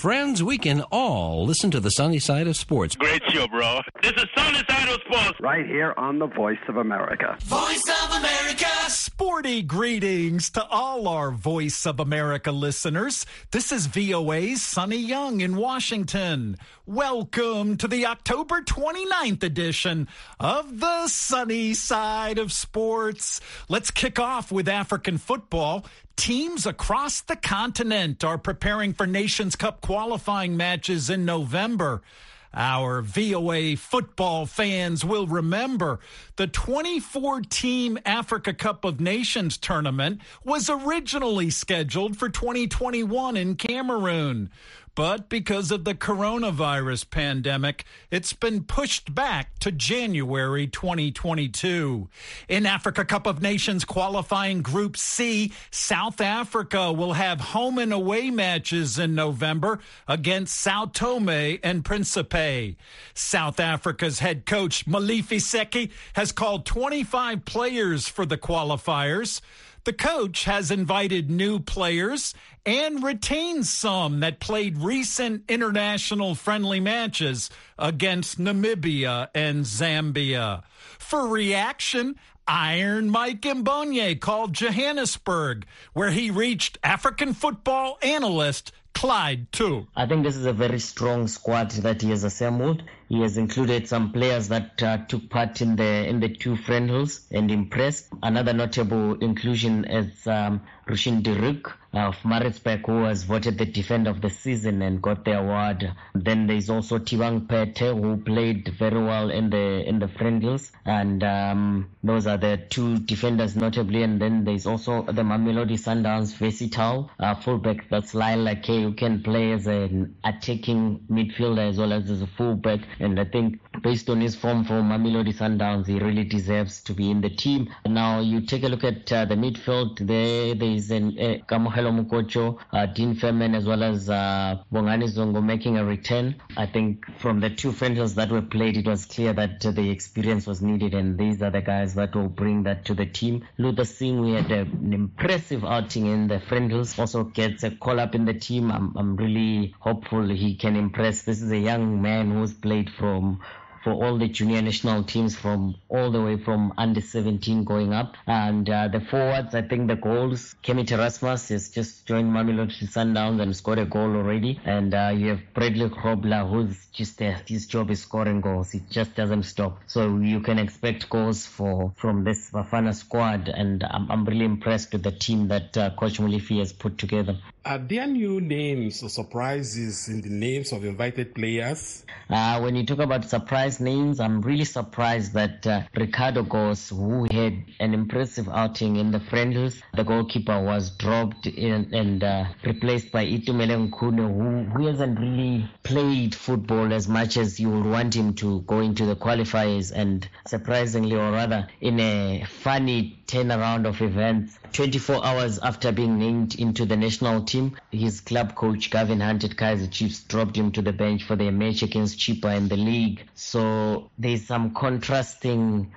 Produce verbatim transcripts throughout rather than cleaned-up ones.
Friends, we can all listen to the sunny side of sports. Great show, bro. This is Sunny Side of Sports. Right here on the Voice of America. Voice of America. Sporty greetings to all our Voice of America listeners. This is V O A's Sonny Young in Washington. Welcome to the October twenty-ninth edition of the Sunny Side of Sports. Let's kick off with African football. Teams across the continent are preparing for Nations Cup qualifying matches in November. Our V O A football fans will remember the twenty fourteen Africa Cup of Nations tournament was originally scheduled for twenty twenty-one in Cameroon. But because of the coronavirus pandemic, it's been pushed back to January twenty twenty-two. In Africa Cup of Nations qualifying Group C, South Africa will have home and away matches in November against Sao Tome and Principe. South Africa's head coach Molefi Seki has called twenty-five players for the qualifiers. The coach has invited new players and retained some that played recent international friendly matches against Namibia and Zambia. For reaction, Iron Mike Mbonye called Johannesburg, where he reached African football analyst Clyde too. I think this is a very strong squad that he has assembled. He has included some players that uh, took part in the in the two friendlies and impressed. Another notable inclusion is um, Rushin Diruk of Maritzburg, who was voted the defender of the season and got the award. Then there's also Tibang Pete, who played very well in the in the friendlies, and um, those are the two defenders notably. And then there's also the Mamelodi Sundowns versatile uh, fullback, that's Laila K, who can play as an attacking midfielder as well as as a fullback. And I think based on his form for Mamelodi Sundowns, he really deserves to be in the team. Now you take a look at uh, the midfield. There, there is an uh, Kamohelo Mukocho, uh, Dean Femen, as well as uh, Bongani Zongo making a return. I think from the two friendlies that were played, it was clear that uh, the experience was needed, and these are the guys that will bring that to the team. Luther Singh, we had a, an impressive outing in the friendlies, also gets a call up in the team. I'm, I'm really hopeful he can impress. This is a young man who's played from for all the junior national teams, from all the way from under seventeen going up. And uh, the forwards, I think the goals, Kemi Terasmus has just joined Mamelodi Sundowns and scored a goal already. And uh, you have Bradley Krobler, who's just uh, his job is scoring goals. He just doesn't stop. So you can expect goals for from this Bafana squad. And I'm, I'm really impressed with the team that uh, Coach Molefi has put together. Are there new names or surprises in the names of invited players? Uh, when you talk about surprise names, I'm really surprised that uh, Ricardo Goss, who had an impressive outing in the friendlies, the goalkeeper, was dropped in, and uh, replaced by Itumele Nkune, who, who hasn't really played football as much as you would want him to go into the qualifiers. And surprisingly, or rather in a funny turnaround of events, twenty-four hours after being named into the national team, his club coach Gavin Hunt at Kaizer Chiefs dropped him to the bench for their match against Chippa in the league. So there's some contrasting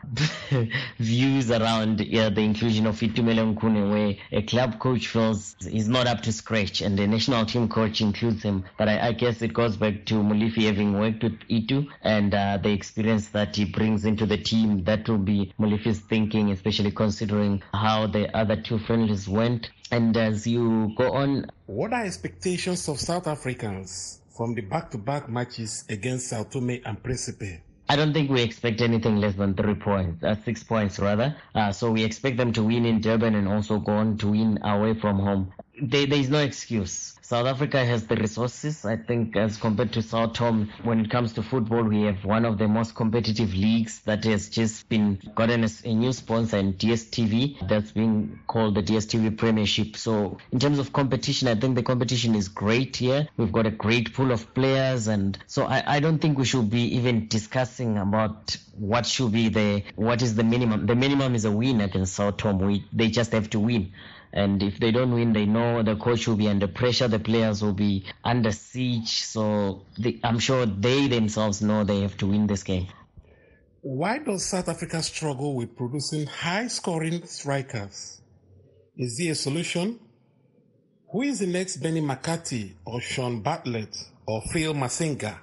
views around yeah, the inclusion of Itumele Nkune, where a club coach feels he's not up to scratch and the national team coach includes him. But I, I guess it goes back to Molefi having worked with Itu and uh, the experience that he brings into the team. That will be Molefi's thinking, especially considering how the other two friendlies went. And as you go on, what are expectations of South Africans from the back-to-back matches against Sao Tome and Principe? I don't think we expect anything less than three points, uh, six points rather. Uh, so we expect them to win in Durban and also go on to win away from home. There, there is no excuse. South Africa has the resources. I think as compared to Sao Tome, when it comes to football, we have one of the most competitive leagues that has just been gotten a, a new sponsor in D S T V that's being called the D S T V Premiership. So in terms of competition, I think the competition is great here. We've got a great pool of players, and so I, I don't think we should be even discussing about what should be the, what is the minimum. The minimum is a win against Sao Tome. We, they just have to win. And if they don't win, they know the coach will be under pressure, the players will be under siege. So they, I'm sure they themselves know they have to win this game. Why does South Africa struggle with producing high-scoring strikers? Is there a solution? Who is the next Benny McCarthy or Sean Bartlett or Phil Masinga?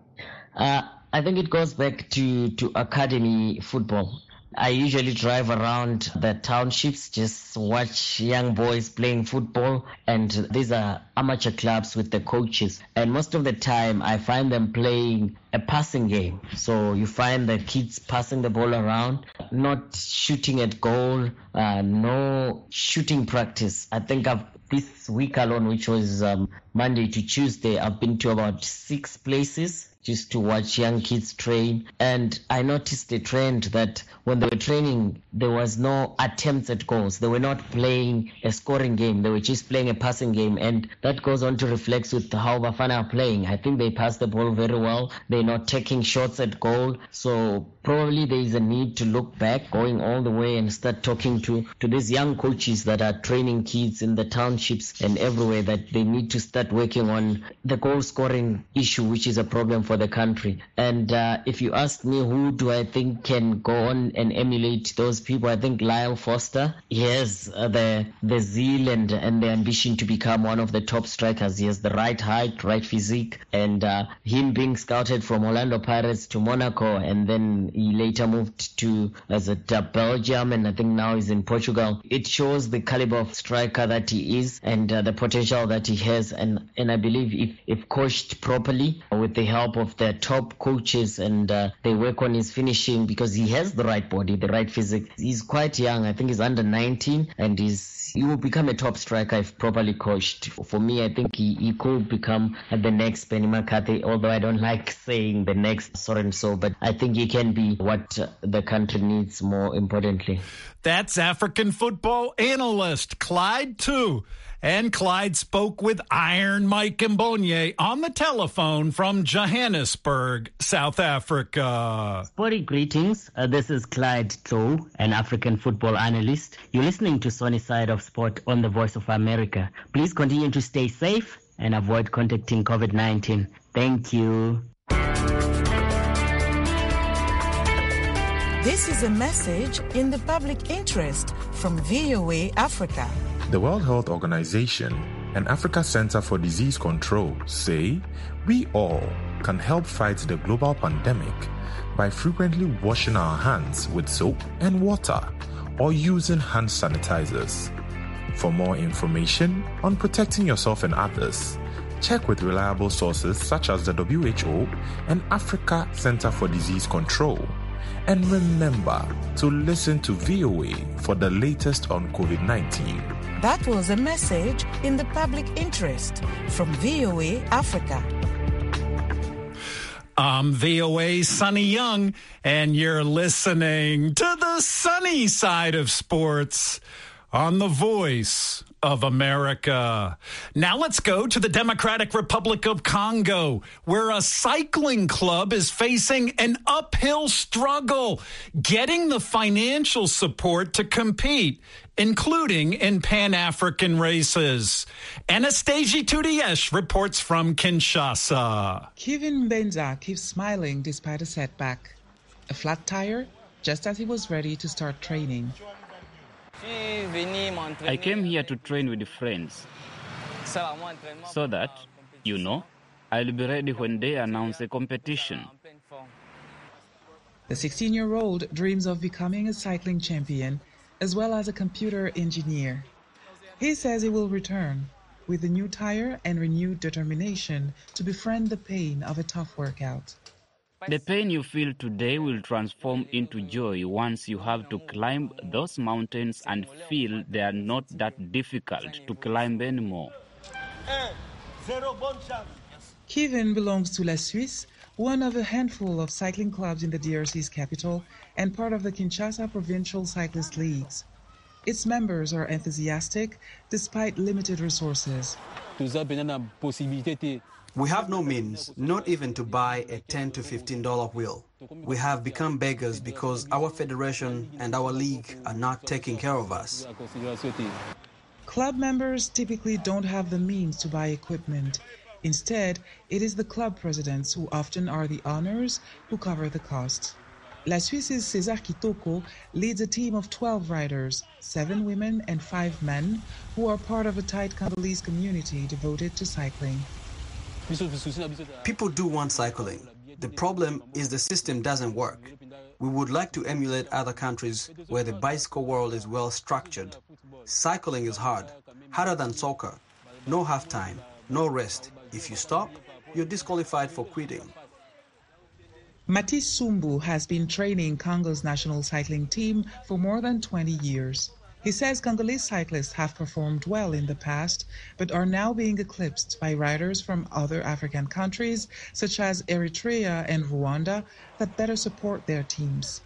Uh, I think it goes back to, to academy football. I usually drive around the townships, just watch young boys playing football, and these are amateur clubs with the coaches. And most of the time, I find them playing a passing game. So you find the kids passing the ball around, not shooting at goal, uh, no shooting practice. I think I've this week alone, which was um, Monday to Tuesday, I've been to about six places just to watch young kids train. And I noticed a trend that when they were training, there was no attempts at goals. They were not playing a scoring game. They were just playing a passing game. And that goes on to reflect with how Bafana are playing. I think they pass the ball very well. They're not taking shots at goal. So probably there is a need to look back, going all the way and start talking to, to these young coaches that are training kids in the townships and everywhere, that they need to start working on the goal scoring issue, which is a problem for the country. And uh, if you ask me who do I think can go on and emulate those people, I think Lyle Foster. He has uh, the the zeal and, and the ambition to become one of the top strikers. He has the right height, right physique, and uh, him being scouted from Orlando Pirates to Monaco, and then he later moved to as a to Belgium, and I think now he's in Portugal. It shows the caliber of striker that he is and uh, the potential that he has, and and I believe if if coached properly with the help of the top coaches and uh, they work on his finishing, because he has the right body, the right physique. He's quite young. I think he's under nineteen, and he's he will become a top striker if properly coached. For me, I think he, he could become the next Benny McCarthy, although I don't like saying the next so and so, but I think he can be what the country needs more importantly. That's African football analyst Clyde too. And Clyde spoke with Iron Mike Mbonye on the telephone from Johannesburg, South Africa. Sporty greetings. Uh, this is Clyde Tau, an African football analyst. You're listening to Sunny Side of Sport on the Voice of America. Please continue to stay safe and avoid contacting covid nineteen. Thank you. This is a message in the public interest from V O A Africa. The World Health Organization and Africa Center for Disease Control say we all can help fight the global pandemic by frequently washing our hands with soap and water or using hand sanitizers. For more information on protecting yourself and others, check with reliable sources such as the W H O and Africa Center for Disease Control. And remember to listen to V O A for the latest on covid nineteen. That was a message in the public interest from V O A Africa. I'm V O A's Sonny Young, and you're listening to the sunny side of sports on the Voice of America. Now let's go to the Democratic Republic of Congo, where a cycling club is facing an uphill struggle getting the financial support to compete, including in Pan-African races. Anastasia Tudiesh reports from Kinshasa. Kevin Benza keeps smiling despite a setback. A flat tire, just as he was ready to start training. I came here to train with friends so that, you know, I'll be ready when they announce a competition. The sixteen-year-old dreams of becoming a cycling champion as well as a computer engineer. He says he will return with a new tire and renewed determination to befriend the pain of a tough workout. The pain you feel today will transform into joy once you have to climb those mountains and feel they are not that difficult to climb anymore. Kevin belongs to La Suisse, one of a handful of cycling clubs in the D R C's capital and part of the Kinshasa Provincial Cyclist Leagues. Its members are enthusiastic despite limited resources. We have no means, not even to buy a ten to fifteen dollar wheel. We have become beggars because our federation and our league are not taking care of us. Club members typically don't have the means to buy equipment. Instead, it is the club presidents who often are the owners who cover the costs. La Suisse's César Kitoko leads a team of twelve riders, seven women and five men, who are part of a tight Congolese community devoted to cycling. People do want cycling. The problem is the system doesn't work. We would like to emulate other countries where the bicycle world is well structured. Cycling is hard, harder than soccer. No halftime, no rest. If you stop, you're disqualified for quitting. Matisse Sumbu has been training Congo's national cycling team for more than twenty years. He says Congolese cyclists have performed well in the past, but are now being eclipsed by riders from other African countries, such as Eritrea and Rwanda, that better support their teams.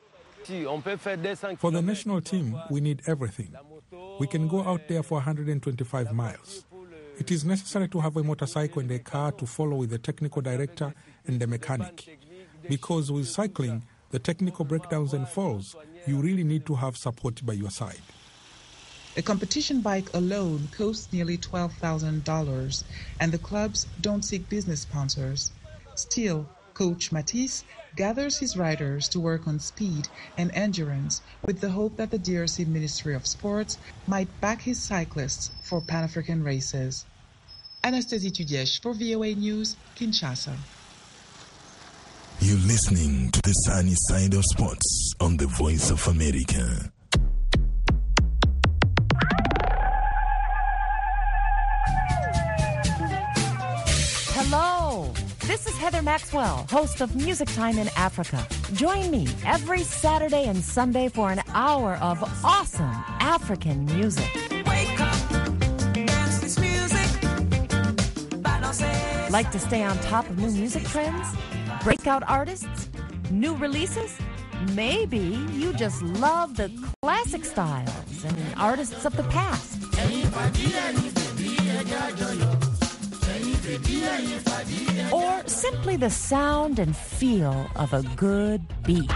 For the national team, we need everything. We can go out there for one hundred twenty-five miles. It is necessary to have a motorcycle and a car to follow with the technical director and the mechanic. Because with cycling, the technical breakdowns and falls, you really need to have support by your side. A competition bike alone costs nearly twelve thousand dollars, and the clubs don't seek business sponsors. Still, Coach Matisse gathers his riders to work on speed and endurance with the hope that the D R C Ministry of Sports might back his cyclists for Pan-African races. Anastasie Tudiesh for V O A News, Kinshasa. You're listening to the sunny side of sports on the Voice of America. Hello, this is Heather Maxwell, host of Music Time in Africa. Join me every Saturday and Sunday for an hour of awesome African music. Wake up, dance this music. Like to stay on top of new music trends? Breakout artists? New releases? Maybe you just love the classic styles and artists of the past. Or simply the sound and feel of a good beat.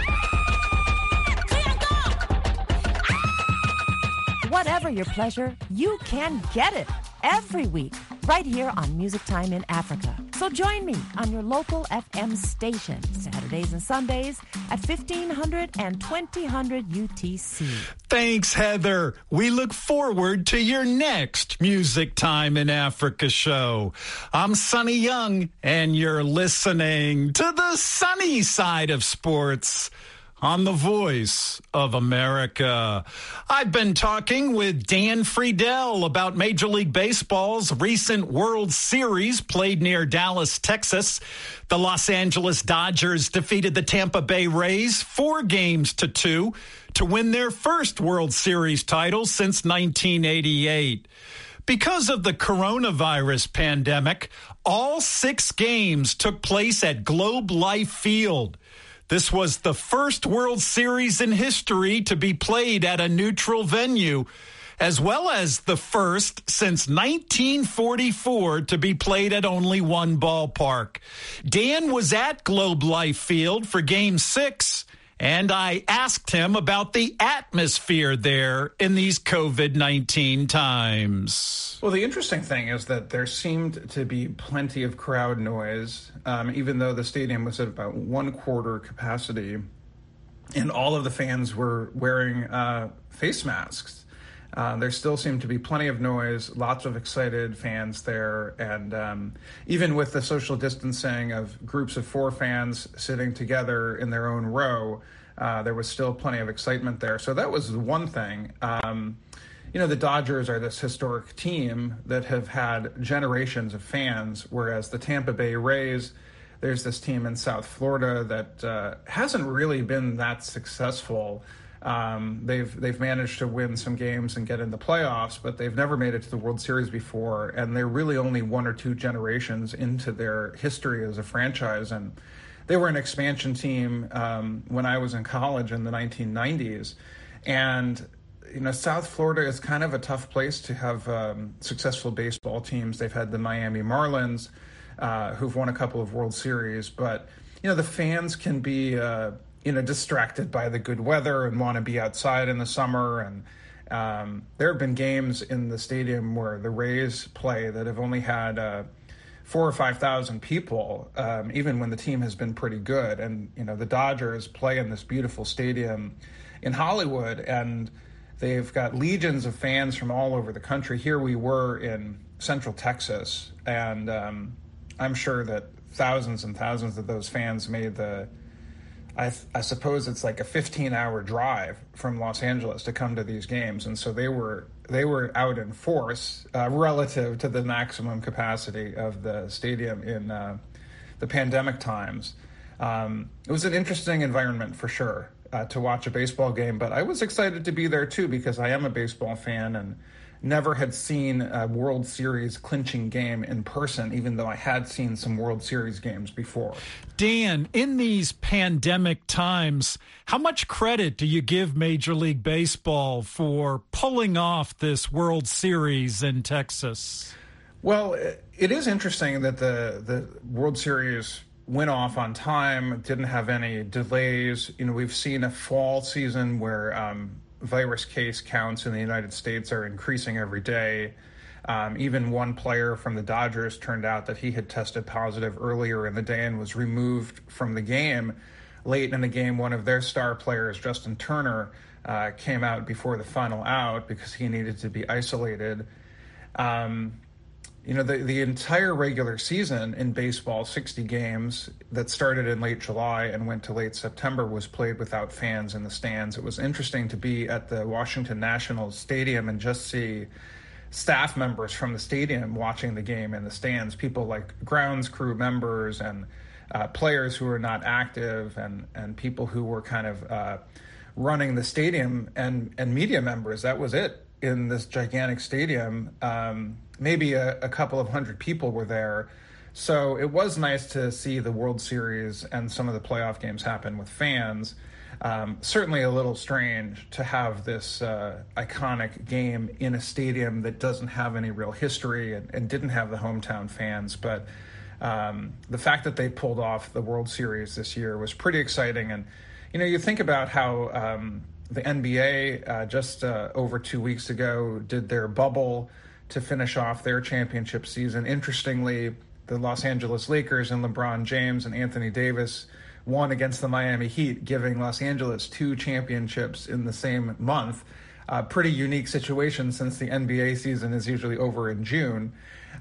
Whatever your pleasure, you can get it every week right here on Music Time in Africa. So join me on your local F M station, Saturdays and Sundays at fifteen hundred and twenty hundred U T C. Thanks, Heather. We look forward to your next Music Time in Africa show. I'm Sonny Young, and you're listening to the sunny side of sports on the Voice of America. I've been talking with Dan Friedel about Major League Baseball's recent World Series played near Dallas, Texas. The Los Angeles Dodgers defeated the Tampa Bay Rays four games to two to win their first World Series title since nineteen eighty-eight. Because of the coronavirus pandemic, all six games took place at Globe Life Field. This was the first World Series in history to be played at a neutral venue, as well as the first since nineteen forty-four to be played at only one ballpark. Dan was at Globe Life Field for Game six, and I asked him about the atmosphere there in these covid nineteen times. Well, the interesting thing is that there seemed to be plenty of crowd noise, um, even though the stadium was at about one quarter capacity, and all of the fans were wearing uh, face masks. Uh, there still seemed to be plenty of noise, lots of excited fans there, and um, even with the social distancing of groups of four fans sitting together in their own row, uh, there was still plenty of excitement there. So that was the one thing. Um, you know, the Dodgers are this historic team that have had generations of fans, whereas the Tampa Bay Rays, there's this team in South Florida that uh, hasn't really been that successful. Um, they've they've managed to win some games and get in the playoffs, but they've never made it to the World Series before, and they're really only one or two generations into their history as a franchise. And they were an expansion team um, when I was in college in the nineteen nineties, and you know, South Florida is kind of a tough place to have um, successful baseball teams. They've had the Miami Marlins, uh, who've won a couple of World Series, but you know, the fans can be uh, you know, distracted by the good weather and want to be outside in the summer. And um, there have been games in the stadium where the Rays play that have only had uh, four or five thousand people, um, even when the team has been pretty good. And, you know, the Dodgers play in this beautiful stadium in Hollywood, and they've got legions of fans from all over the country. Here we were in Central Texas, and um, I'm sure that thousands and thousands of those fans made the, I, I suppose it's like a fifteen hour drive from Los Angeles to come to these games. And so they were they were out in force uh, relative to the maximum capacity of the stadium in uh, the pandemic times. Um, it was an interesting environment for sure uh, to watch a baseball game, but I was excited to be there too because I am a baseball fan and never had seen a World Series clinching game in person, even though I had seen some World Series games before. Dan, in these pandemic times, how much credit do you give Major League Baseball for pulling off this World Series in Texas? Well, it is interesting that the, the World Series went off on time, didn't have any delays. You know, we've seen a fall season where um, virus case counts in the United States are increasing every day. Um, even one player from the Dodgers turned out that he had tested positive earlier in the day and was removed from the game. Late in the game, one of their star players, Justin Turner, uh, came out before the final out because he needed to be isolated. Um, you know, the, the entire regular season in baseball, sixty games that started in late July and went to late September, was played without fans in the stands. It was interesting to be at the Washington Nationals Stadium and just see staff members from the stadium watching the game in the stands, people like grounds crew members and uh, players who were not active and, and people who were kind of uh, running the stadium and, and media members. That was it in this gigantic stadium. Um, maybe a, a couple of hundred people were there. So it was nice to see the World Series and some of the playoff games happen with fans. Um, certainly a little strange to have this uh, iconic game in a stadium that doesn't have any real history and, and didn't have the hometown fans. But um, the fact that they pulled off the World Series this year was pretty exciting. And, you know, you think about how um, the N B A uh, just uh, over two weeks ago did their bubble to finish off their championship season. Interestingly, the Los Angeles Lakers and LeBron James and Anthony Davis won against the Miami Heat, giving Los Angeles two championships in the same month. Uh, pretty unique situation since the N B A season is usually over in June.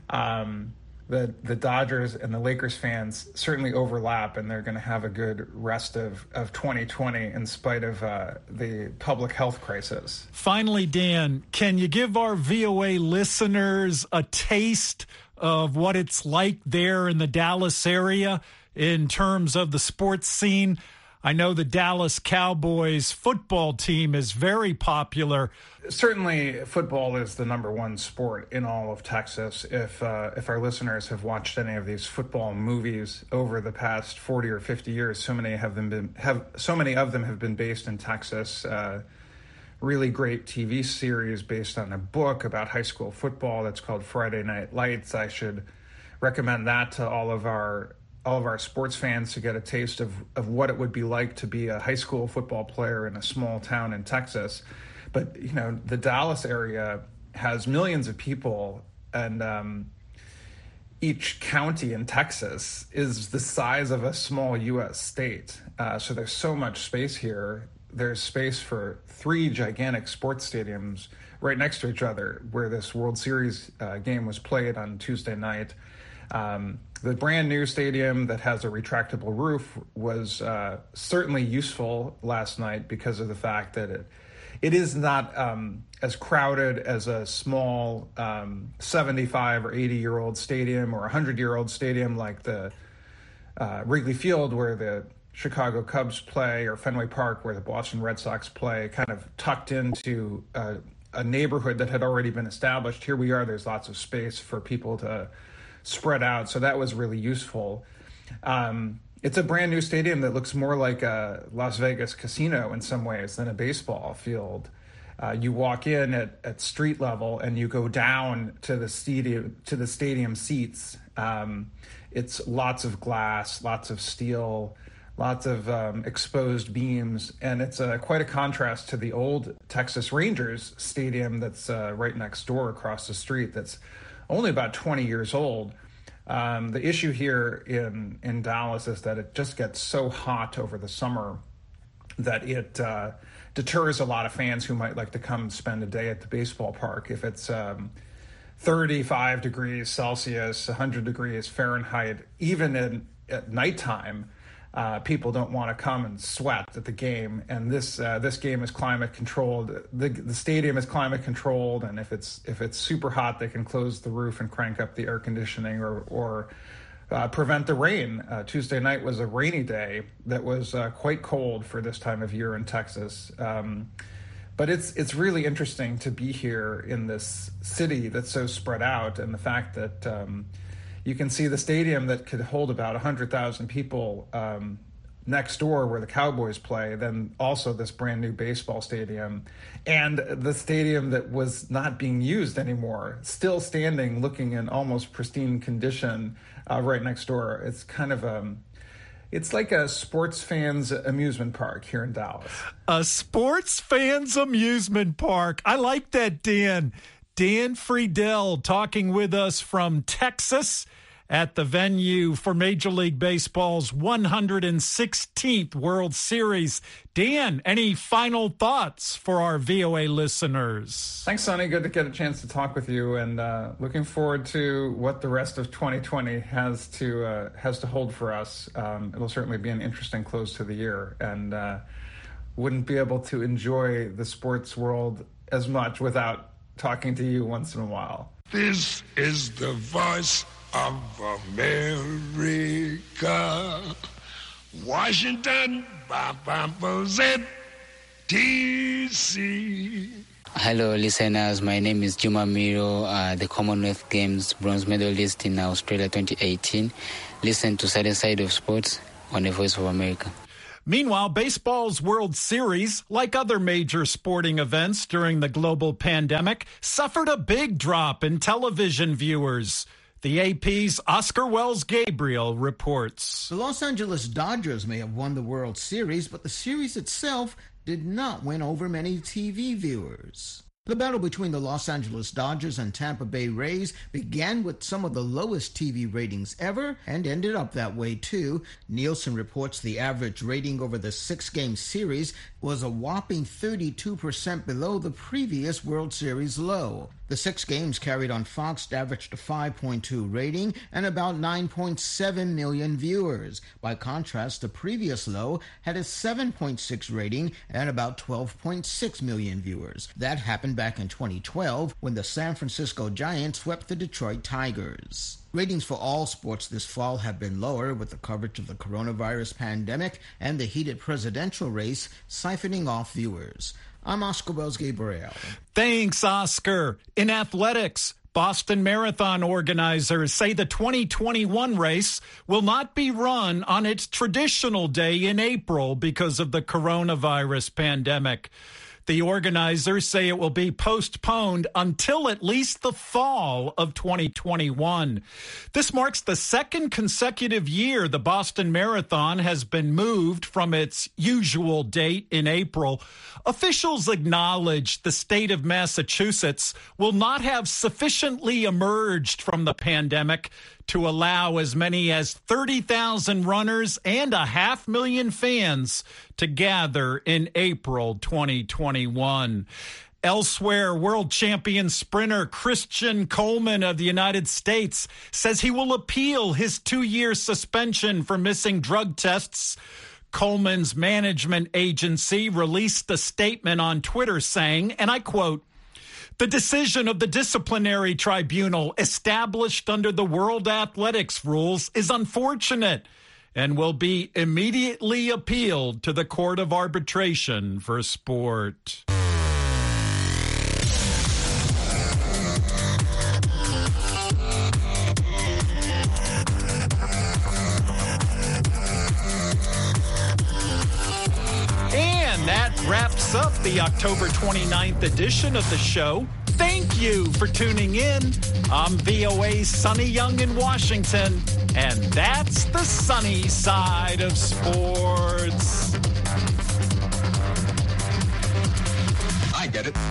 Um, the the Dodgers and the Lakers fans certainly overlap, and they're going to have a good rest of, of twenty twenty in spite of uh, the public health crisis. Finally, Dan, can you give our V O A listeners a taste of what it's like there in the Dallas area in terms of the sports scene? I know the Dallas Cowboys football team is very popular. Certainly, football is the number one sport in all of Texas. If uh, if our listeners have watched any of these football movies over the past forty or fifty years, so many have them been have so many of them have been based in Texas. Uh, really great T V series based on a book about high school football that's called Friday Night Lights. I should recommend that to all of our all of our sports fans to get a taste of, of what it would be like to be a high school football player in a small town in Texas. But, you know, the Dallas area has millions of people, and um, each county in Texas is the size of a small U S state. Uh, so there's so much space here. There's space for three gigantic sports stadiums right next to each other where this World Series uh, game was played on Tuesday night. Um, the brand new stadium that has a retractable roof was uh, certainly useful last night because of the fact that it it is not um, as crowded as a small um, seventy-five or eighty year old stadium or a one hundred year old stadium like the uh, Wrigley Field where the Chicago Cubs play, or Fenway Park where the Boston Red Sox play, kind of tucked into a, a neighborhood that had already been established. Here we are, there's lots of space for people to spread out, so that was really useful. Um, it's a brand new stadium that looks more like a Las Vegas casino in some ways than a baseball field. Uh, you walk in at, at street level and you go down to the stadium to the stadium seats. Um, it's lots of glass, lots of steel, lots of um, exposed beams, and it's uh, quite a contrast to the old Texas Rangers stadium that's uh, right next door across the street. That's only about twenty years old. Um, the issue here in, in Dallas is that it just gets so hot over the summer that it uh, deters a lot of fans who might like to come spend a day at the baseball park. If it's um, thirty-five degrees Celsius, one hundred degrees Fahrenheit, even in, at nighttime, uh, people don't want to come and sweat at the game. And this uh, this game is climate controlled. The the stadium is climate controlled, and if it's if it's super hot, they can close the roof and crank up the air conditioning or or Uh, prevent the rain. Uh, Tuesday night was a rainy day that was uh, quite cold for this time of year in Texas. Um, but it's it's really interesting to be here in this city that's so spread out, and the fact that um, you can see the stadium that could hold about one hundred thousand people um, next door where the Cowboys play, then also this brand new baseball stadium, and the stadium that was not being used anymore, still standing, looking in almost pristine condition uh, right next door. It's kind of um, it's like a sports fans amusement park here in Dallas. A sports fans amusement park. I like that, Dan. Dan Friedel talking with us from Texas at the venue for Major League Baseball's one hundred sixteenth World Series. Dan, any final thoughts for our V O A listeners? Thanks, Sonny. Good to get a chance to talk with you, and uh, looking forward to what the rest of twenty twenty has to uh, has to hold for us. Um, it'll certainly be an interesting close to the year, and uh, wouldn't be able to enjoy the sports world as much without talking to you once in a while. This is the voice of America, Washington, D C. Hello, listeners. My name is Juma Miro, uh, the Commonwealth Games bronze medalist in Australia twenty eighteen. Listen to Side and Side of Sports on the Voice of America. Meanwhile, baseball's World Series, like other major sporting events during the global pandemic, suffered a big drop in television viewers. The A P's Oscar Wells Gabriel reports. The Los Angeles Dodgers may have won the World Series, but the series itself did not win over many T V viewers. The battle between the Los Angeles Dodgers and Tampa Bay Rays began with some of the lowest T V ratings ever and ended up that way too. Nielsen reports the average rating over the six-game series was a whopping thirty-two percent below the previous World Series low. The six games carried on Fox averaged a five point two rating and about nine point seven million viewers. By contrast, the previous low had a seven point six rating and about twelve point six million viewers. That happened back in twenty twelve when the San Francisco Giants swept the Detroit Tigers. Ratings for all sports this fall have been lower with the coverage of the coronavirus pandemic and the heated presidential race siphoning off viewers. I'm Oscar Wells Gabriel. Thanks, Oscar. In athletics, Boston Marathon organizers say the twenty twenty-one race will not be run on its traditional day in April because of the coronavirus pandemic. The organizers say it will be postponed until at least the fall of twenty twenty-one. This marks the second consecutive year the Boston Marathon has been moved from its usual date in April. Officials acknowledge the state of Massachusetts will not have sufficiently emerged from the pandemic to allow as many as thirty thousand runners and a half million fans to gather in April twenty twenty-one. Elsewhere, world champion sprinter Christian Coleman of the United States says he will appeal his two-year suspension for missing drug tests. Coleman's management agency released a statement on Twitter saying, and I quote, "The decision of the disciplinary tribunal established under the World Athletics rules is unfortunate and will be immediately appealed to the Court of Arbitration for Sport." That wraps up the October twenty-ninth edition of the show. Thank you for tuning in. I'm V O A's Sonny Young in Washington, and that's the sunny side of sports. I get it.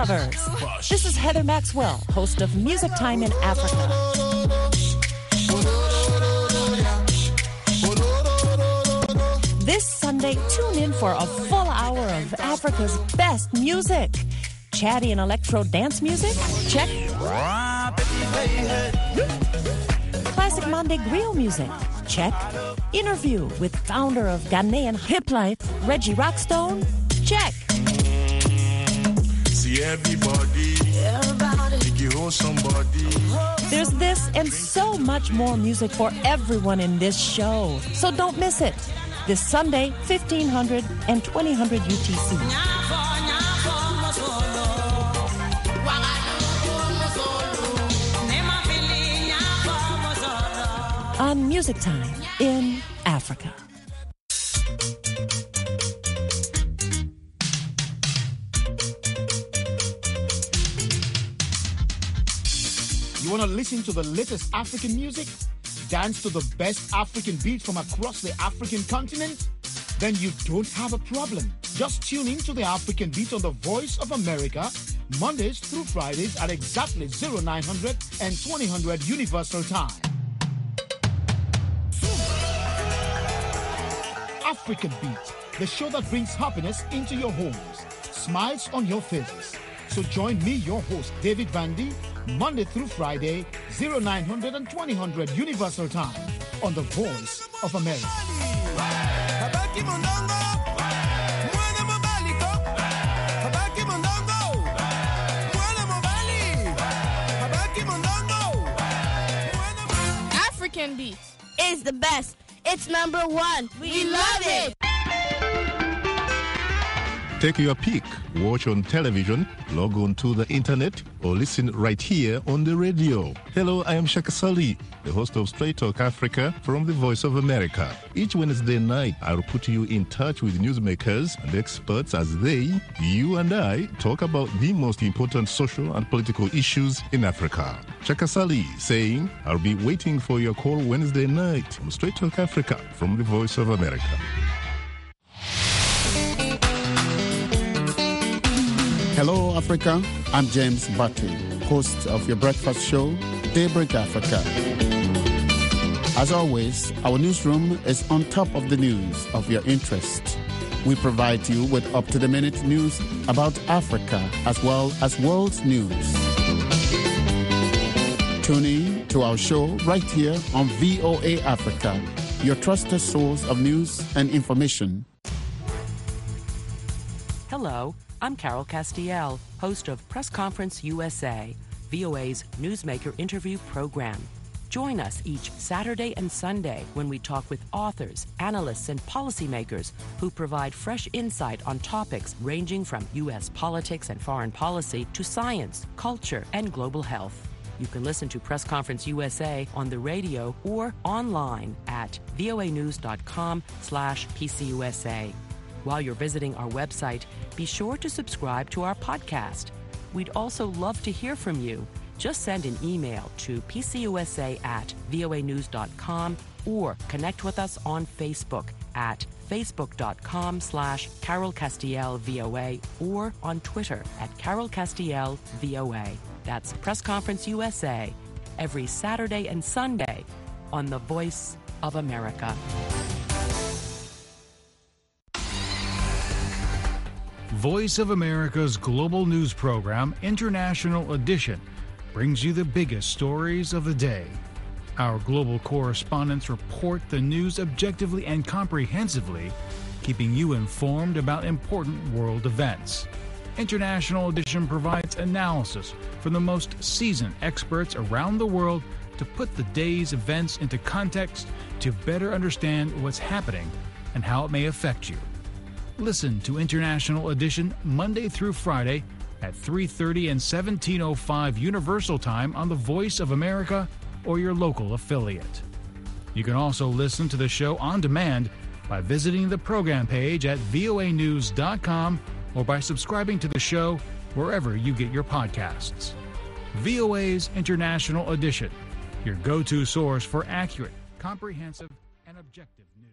lovers. This is Heather Maxwell, host of Music Time in Africa. This Sunday, tune in for a full hour of Africa's best music. Chatty and electro dance music? Check. Classic Monday griot music? Check. Interview with founder of Ghanaian Hip Life, Reggie Rockstone? Check. See everybody, everybody. Make you hold somebody. There's this and so much more music for everyone in this show. So don't miss it. This Sunday, fifteen hundred and twenty hundred U T C. On Music Time in Africa. You want to listen to the latest African music? Dance to the best African beats from across the African continent? Then you don't have a problem. Just tune in to the African Beat on the Voice of America, Mondays through Fridays at exactly nine hundred and twenty hundred Universal Time. African Beat, the show that brings happiness into your homes, smiles on your faces. So join me, your host, David Vandy, Monday through Friday, nine hundred and twenty hundred Universal Time on the Voice of America. African Beats is the best. It's number one. We, we love it. Take your pick. Watch on television, log on to the internet, or listen right here on the radio. Hello, I am Shaka Sali, the host of Straight Talk Africa from the Voice of America. Each Wednesday night, I'll put you in touch with newsmakers and experts as they, you and I, talk about the most important social and political issues in Africa. Shaka Sali saying, I'll be waiting for your call Wednesday night on Straight Talk Africa from the Voice of America. Hello, Africa. I'm James Batty, host of your breakfast show, Daybreak Africa. As always, our newsroom is on top of the news of your interest. We provide you with up-to-the-minute news about Africa as well as world news. Tune in to our show right here on V O A Africa, your trusted source of news and information. Hello. I'm Carol Castiel, host of Press Conference U S A, V O A's newsmaker interview program. Join us each Saturday and Sunday when we talk with authors, analysts, and policymakers who provide fresh insight on topics ranging from U S politics and foreign policy to science, culture, and global health. You can listen to Press Conference U S A on the radio or online at voanews.com slash PCUSA. While you're visiting our website, be sure to subscribe to our podcast. We'd also love to hear from you. Just send an email to pcusa at voanews.com or connect with us on Facebook at facebook.com slash Carol Castiel VOA or on Twitter at Carol Castiel VOA. That's Press Conference U S A, every Saturday and Sunday on the Voice of America. Voice of America's global news program, International Edition, brings you the biggest stories of the day. Our global correspondents report the news objectively and comprehensively, keeping you informed about important world events. International Edition provides analysis from the most seasoned experts around the world to put the day's events into context to better understand what's happening and how it may affect you. Listen to International Edition Monday through Friday at three thirty and seventeen oh five Universal Time on the Voice of America or your local affiliate. You can also listen to the show on demand by visiting the program page at voa news dot com or by subscribing to the show wherever you get your podcasts. V O A's International Edition, your go-to source for accurate, comprehensive, and objective news.